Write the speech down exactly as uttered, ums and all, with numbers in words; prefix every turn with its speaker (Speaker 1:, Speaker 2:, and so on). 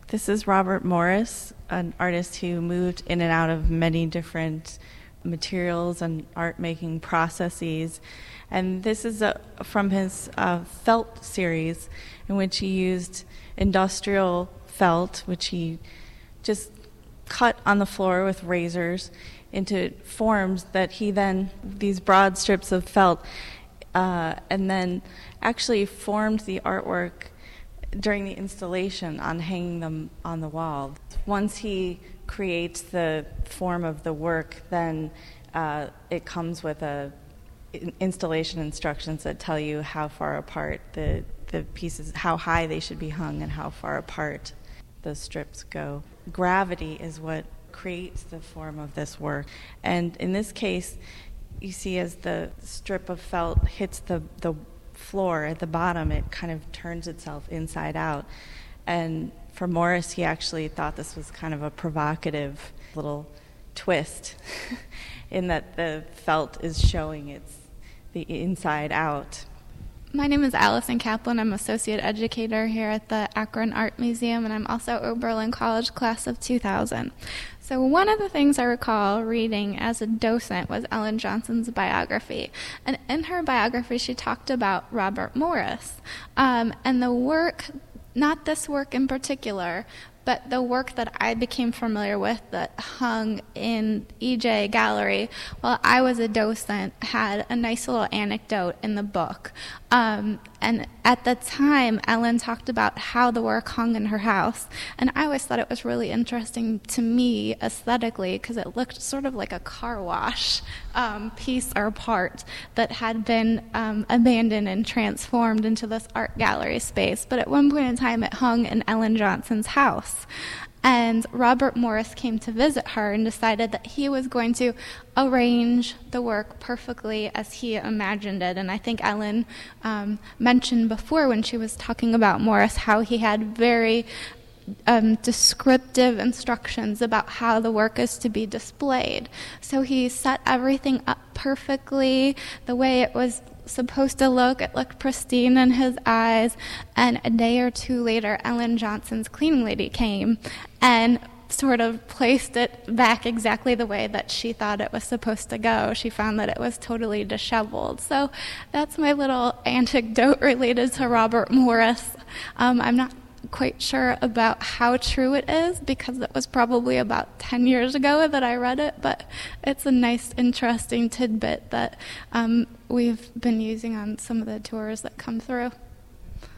Speaker 1: This is Robert Morris, an artist who moved in and out of many different materials and art-making processes. And this is a, from his uh, felt series, in which he used industrial felt, which he just cut on the floor with razors into forms that he then, these broad strips of felt, uh, and then actually formed the artwork during the installation on hanging them on the wall. Once he creates the form of the work, then uh, it comes with a installation instructions that tell you how far apart the, the pieces, how high they should be hung and how far apart the strips go. Gravity is what creates the form of this work. And in this case, you see as the strip of felt hits the, the floor at the bottom, it kind of turns itself inside out. And for Morris, he actually thought this was kind of a provocative little twist in that the felt is showing its the inside out.
Speaker 2: My name is Allison Kaplan. I'm associate educator here at the Akron Art Museum, and I'm also Oberlin College class of two thousand. So one of the things I recall reading as a docent was Ellen Johnson's biography. And in her biography, she talked about Robert Morris. Um, and the work, not this work in particular, but the work that I became familiar with that hung in E J Gallery while I was a docent had a nice little anecdote in the book. Um, and at the time, Ellen talked about how the work hung in her house. And I always thought it was really interesting to me aesthetically because it looked sort of like a car wash um, piece or part that had been um, abandoned and transformed into this art gallery space. But at one point in time, it hung in Ellen Johnson's house. And Robert Morris came to visit her and decided that he was going to arrange the work perfectly as he imagined it. And I think Ellen um, mentioned before when she was talking about Morris how he had very um, descriptive instructions about how the work is to be displayed. So he set everything up perfectly the way it was supposed to look. It looked pristine in his eyes. And a day or two later, Ellen Johnson's cleaning lady came and sort of placed it back exactly the way that she thought it was supposed to go. She found that it was totally disheveled. So that's my little anecdote related to Robert Morris. Um, I'm not quite sure about how true it is because it was probably about ten years ago that I read it, but it's a nice, interesting tidbit that um, we've been using on some of the tours that come through.